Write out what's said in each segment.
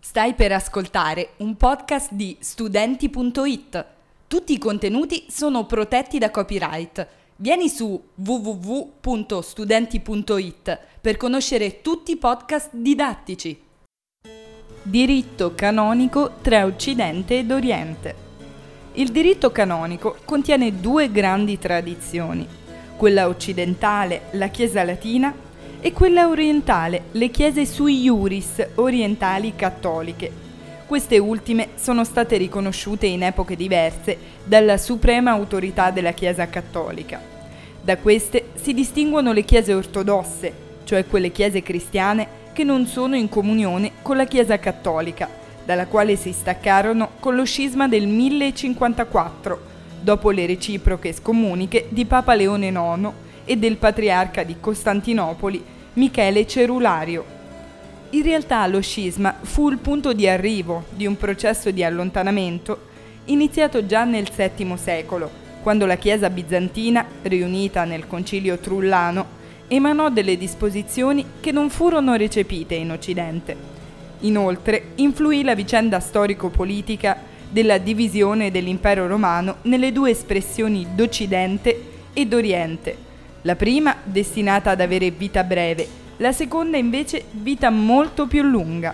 Stai per ascoltare un podcast di studenti.it. Tutti i contenuti sono protetti da copyright. Vieni su www.studenti.it per conoscere tutti i podcast didattici. Diritto canonico tra Occidente ed Oriente. Il diritto canonico contiene due grandi tradizioni, quella occidentale, la Chiesa latina, e quella orientale, le chiese sui iuris orientali cattoliche. Queste ultime sono state riconosciute in epoche diverse dalla suprema autorità della Chiesa cattolica. Da queste si distinguono le chiese ortodosse, cioè quelle chiese cristiane che non sono in comunione con la Chiesa cattolica, dalla quale si staccarono con lo scisma del 1054, dopo le reciproche scomuniche di Papa Leone IX e del patriarca di Costantinopoli Michele Cerulario. In realtà lo scisma fu il punto di arrivo di un processo di allontanamento iniziato già nel VII secolo, quando la Chiesa bizantina, riunita nel Concilio Trullano, emanò delle disposizioni che non furono recepite in Occidente. Inoltre influì la vicenda storico-politica della divisione dell'impero romano nelle due espressioni d'Occidente e d'Oriente. La prima destinata ad avere vita breve, la seconda invece vita molto più lunga.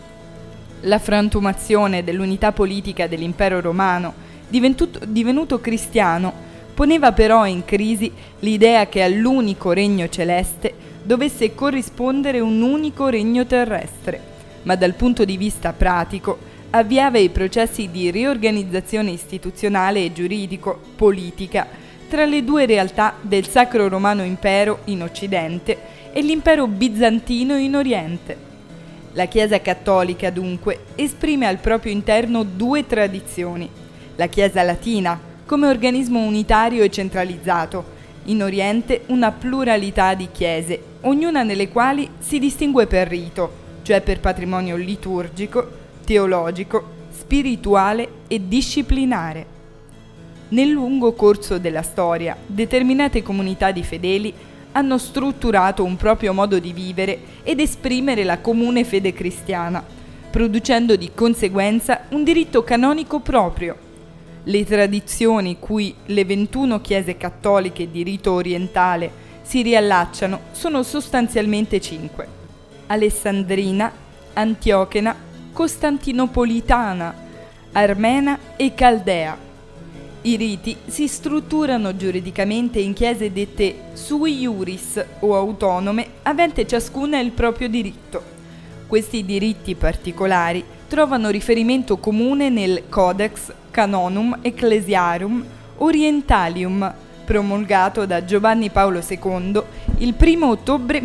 La frantumazione dell'unità politica dell'impero romano, divenuto cristiano, poneva però in crisi l'idea che all'unico regno celeste dovesse corrispondere un unico regno terrestre, ma dal punto di vista pratico avviava i processi di riorganizzazione istituzionale e giuridico-politica tra le due realtà del Sacro Romano Impero in Occidente e l'impero bizantino in Oriente. La Chiesa cattolica, dunque, esprime al proprio interno due tradizioni: la Chiesa latina, come organismo unitario e centralizzato, in Oriente una pluralità di chiese, ognuna nelle quali si distingue per rito, cioè per patrimonio liturgico, teologico, spirituale e disciplinare. Nel lungo corso della storia, determinate comunità di fedeli hanno strutturato un proprio modo di vivere ed esprimere la comune fede cristiana, producendo di conseguenza un diritto canonico proprio. Le tradizioni cui le 21 chiese cattoliche di rito orientale si riallacciano sono sostanzialmente 5: alessandrina, antiochena, costantinopolitana, armena e caldea. I riti si strutturano giuridicamente in chiese dette sui iuris o autonome, avente ciascuna il proprio diritto. Questi diritti particolari trovano riferimento comune nel Codex Canonum Ecclesiarum Orientalium, promulgato da Giovanni Paolo II il 1 ottobre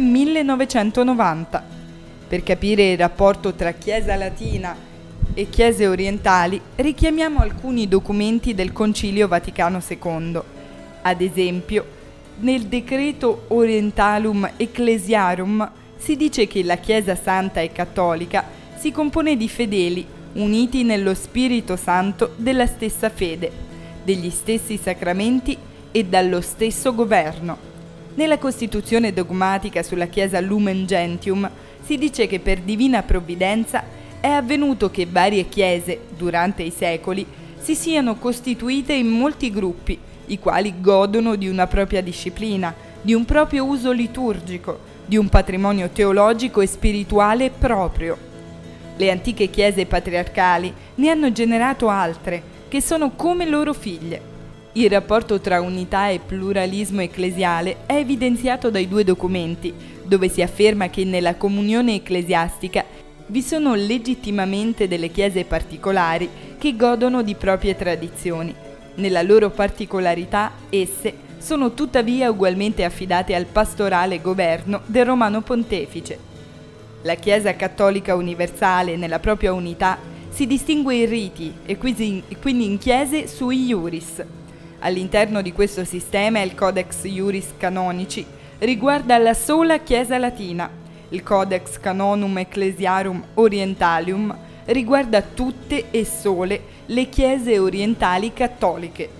1990. Per capire il rapporto tra Chiesa latina e chiese orientali, richiamiamo alcuni documenti del Concilio Vaticano II. Ad esempio, nel Decreto Orientalum Ecclesiarum si dice che la Chiesa Santa e Cattolica si compone di fedeli uniti nello Spirito Santo della stessa fede, degli stessi sacramenti e dallo stesso governo. Nella Costituzione dogmatica sulla Chiesa Lumen Gentium si dice che per divina provvidenza è avvenuto che varie chiese, durante i secoli, si siano costituite in molti gruppi, i quali godono di una propria disciplina, di un proprio uso liturgico, di un patrimonio teologico e spirituale proprio. Le antiche chiese patriarcali ne hanno generato altre, che sono come loro figlie. Il rapporto tra unità e pluralismo ecclesiale è evidenziato dai due documenti, dove si afferma che nella comunione ecclesiastica vi sono legittimamente delle chiese particolari che godono di proprie tradizioni. Nella loro particolarità, esse sono tuttavia ugualmente affidate al pastorale governo del Romano Pontefice. La Chiesa Cattolica Universale, nella propria unità, si distingue in riti e quindi in chiese sui iuris. All'interno di questo sistema il Codex Iuris Canonici riguarda la sola Chiesa latina. Il Codex Canonum Ecclesiarum Orientalium riguarda tutte e sole le chiese orientali cattoliche.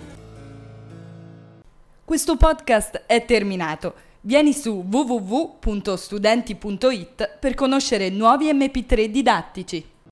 Questo podcast è terminato. Vieni su www.studenti.it per conoscere nuovi MP3 didattici.